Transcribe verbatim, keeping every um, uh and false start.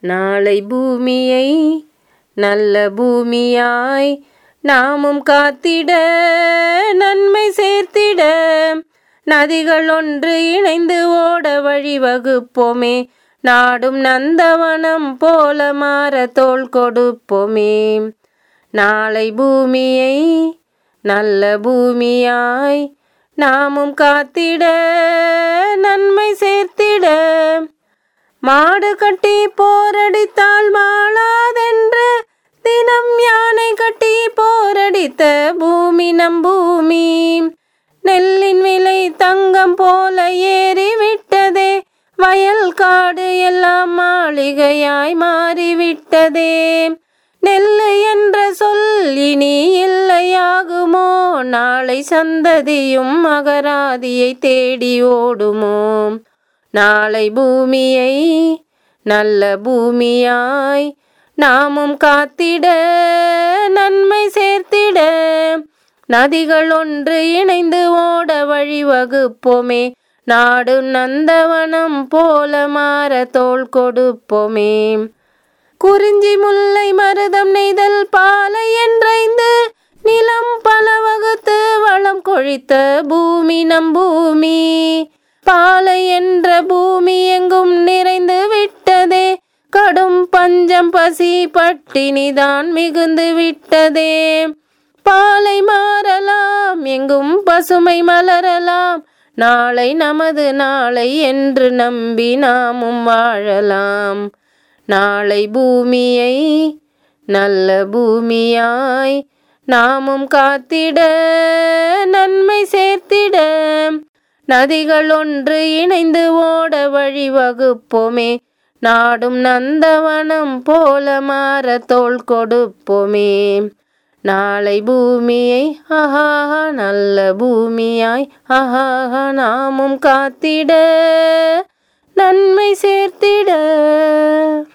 நாளை பூமியை நல்ல பூமியாய் நாமும் காத்திட நன்மை சேர்த்திட நதிகள் ஒன்று இணைந்து ஓட வழிவகுப்போமே. நாடும் நந்தவனம் போல மாற தோள் கொடுப்போமே. நாளை பூமியை நல்ல பூமியாய் நாமும் காத்திட நன்மை சேர்த்திட மாடு கட்டி போரடித்தால் மாளாதென்று தினம் யானை கட்டி போரடித்த பூமி நம் பூமி. நெல்லின் விலை தங்கம் போல ஏறிவிட்டதே, வயல் காடு எல்லாம் மாளிகையாய் மாறிவிட்டதே. நெல்லு என்ற சொல் இனி இல்லையாகுமோ, நாளை சந்ததியும் அகராதியை தேடி ஓடுமோ. நாளை பூமியை நல்ல பூமியாய் நாமும் காத்திட நன்மை சேர்த்திட நதிகள் ஒன்று இணைந்து ஓட வழிவகுப்போமே. நாடு நந்தவனம் போல மாற தோள் கொடுப்போமே. குறிஞ்சி முல்லை மருதம் நெய்தல் பாலை என்றைந்து நிலம் பல வகுத்து வளம் கொழித்த பூமி நம் பூமி. பாலை என்ற பூமி எங்கும் நிறைந்து விட்டதே, கடும் பஞ்சம் பசி பட்டினிதான் மிகுந்து விட்டதே. பாலை மாறலாம் எங்கும் பசுமை மலரலாம், நாளை நமது நாளை என்று நம்பி நாமும் வாழலாம். நாளை பூமியை நல்ல பூமியாய் நாமும் காத்திட நன்மை சேர்த்திட நதிகள் ஒன்று இணைந்து ஓட வழிவகுப்போமே. நாடும் நந்தவனம் போல மாற தோள் கொடுப்போமே. நாளை பூமியை ஆஹா நல்ல பூமியாய் ஆஹா நாமும் காத்திட நன்மை சேர்த்திட.